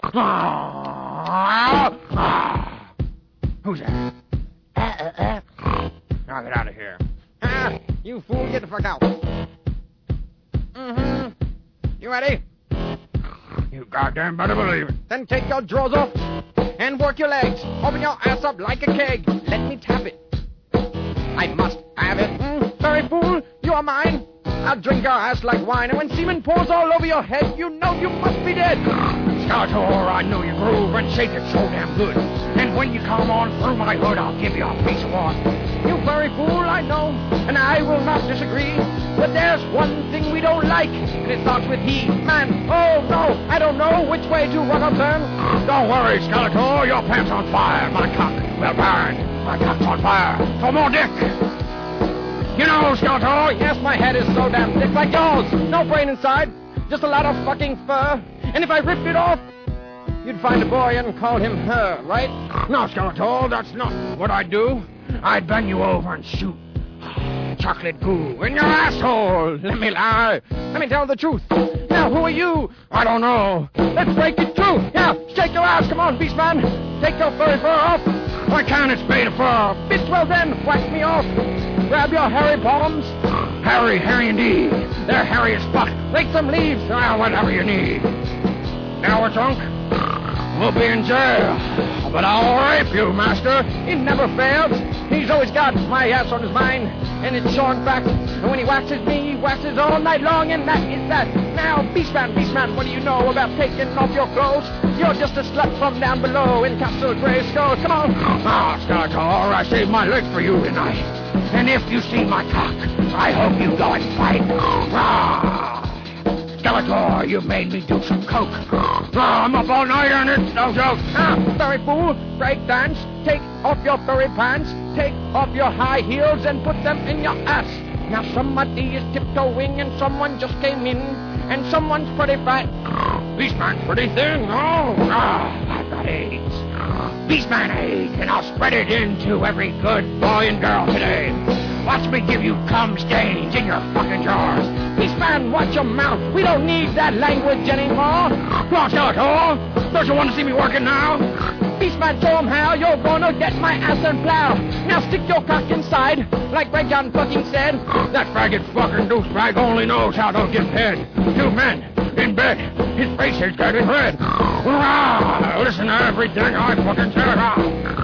Who's that? Now get out of here. You fool, get the fuck out. You ready? You goddamn better believe it. Then take your drawers off and work your legs. Open your ass up like a keg. Let me tap it. I must have it. Very fool, you are mine. I'll drink your ass like wine, and when semen pours all over your head, you know you must be dead. Skeletor, I know you groove and shake it so damn good. And when you come on through my hood, I'll give you a piece of what? You very fool, I know, and I will not disagree. But there's one thing we don't like, and it starts with he. Man, oh no, I don't know which way to run or turn. Don't worry, Skeletor, your pants on fire. My cock will burn. My cock's on fire. For more dick. You know, Skeletor. Yes, my head is so damn thick like yours. No brain inside, just a lot of fucking fur. And if I ripped it off, you'd find a boy and call him her, right? No, Skeletor, that's not what I'd do. I'd bend you over and shoot chocolate goo in your asshole. Let me lie. Let me tell the truth. Now, who are you? I don't know. Let's break it through. Yeah, shake your ass. Come on, Beastman. Take your furry fur off. I can't. It's made of fur. Bitch, well then, whack me off. Grab your hairy palms. Hairy indeed. They're hairy as fuck. Rake some leaves. Well, whatever you need. Now we're drunk. We'll be in jail. But I'll rape you, master. He never fails. He's always got my ass on his mind. And it's showing back. And when he waxes me, he waxes all night long. And that is that. Now, Beastman, what do you know about taking off your clothes? You're just a slut from down below in Castle Grayskull. Come on. Skeletor, I saved my leg for you tonight. And if you see my cock, I hope you go and fight. Skeletor, you made me do some coke. I'm up all night and it's no joke. Furry fool, break dance. Take off your furry pants. Take off your high heels and put them in your ass. Now somebody is tiptoeing and someone just came in. And someone's pretty fat. Beastman's pretty thin. I've got AIDS. Beastman AIDS, and I'll spread it into every good boy and girl today. Watch me give you cum stains in your fucking drawers. Beastman, watch your mouth. We don't need that language anymore. Watch out, all. Don't you want to see me working now? Beastman, show 'em how you're gonna get my ass and plow. Now stick your cock inside, like Ray John fucking said. That faggot fucking douchebag only knows how to get head. Two men in bed. His face is getting red. Listen to everything I fucking said.